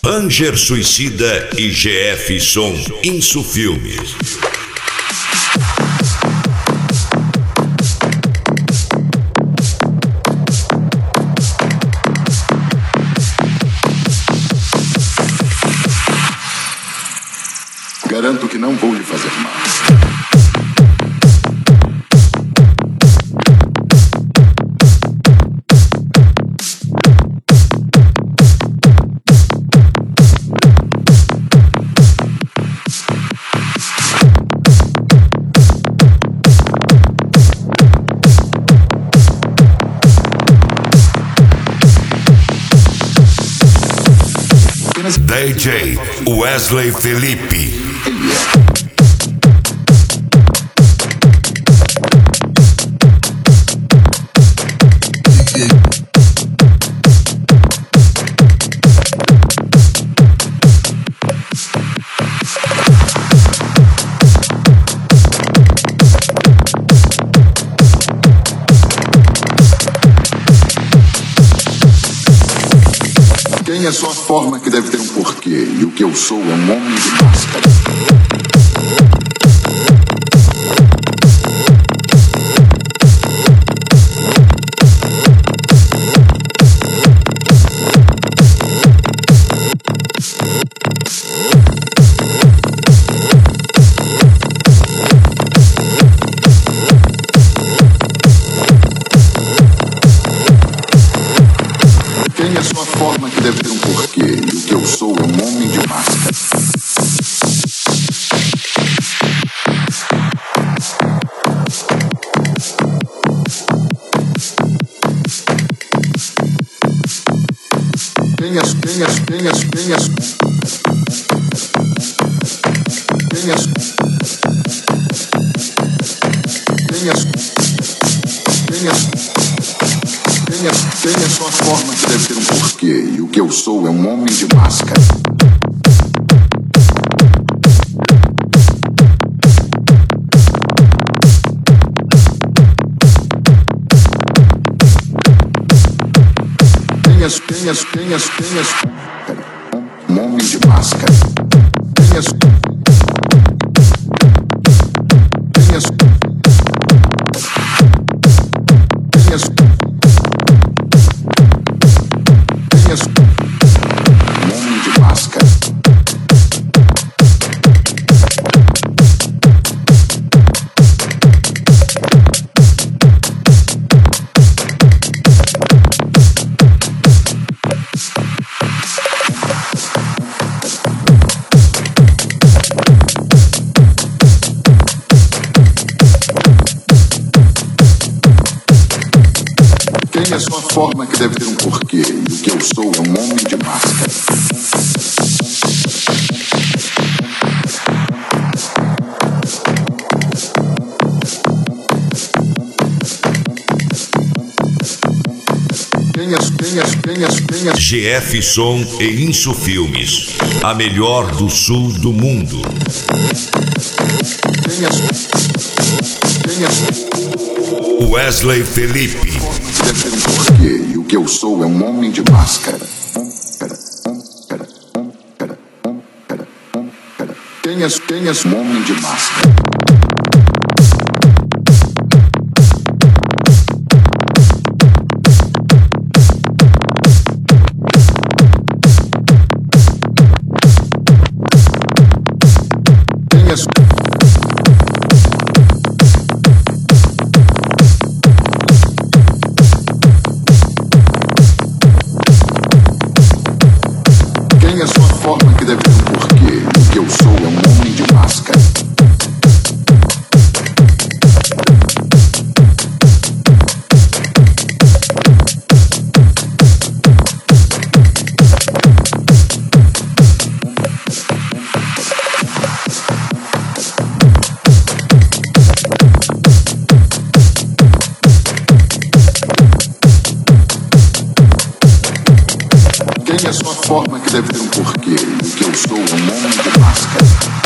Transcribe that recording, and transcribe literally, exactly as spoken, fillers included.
Ranger Suicida e G F Som Insufilmes. Garanto que não vou lhe fazer mal. D J Wesley Felipe. Tem a sua forma que deve ter um porquê, e o que eu sou é um homem de máscara. Tem a sua forma que deve ter um porquê, e o que eu sou é um homem de máscara. Tem as, tem as, tem as, tem as, tem as, tem as, tem as, tem as, tem a sua forma que deve ter um porquê, e o que eu sou é um homem de máscara. Tem as, tem as, tem as, tem as, um homem de máscara. Tem as, tem as, tem as, tem as, um homem de máscara. Tem a sua forma que deve ter um porquê, e o que eu sou é um homem de máscara. Tem as, tem as, tem as, tem as. G F Som e Insufilmes, a melhor do sul do mundo. Tem as, tem as. Wesley Felipe. Deve ter um porquê, e o que eu sou é um homem de máscara. Pera, pera, pera, pera, pera. Tem as, tem as, um homem de máscara. Tem as. Tem a sua forma que deve ter um porquê, e o que eu sou é um homem de máscara. Tem a sua forma que deve ter um porquê, e o que eu sou é um homem de máscara.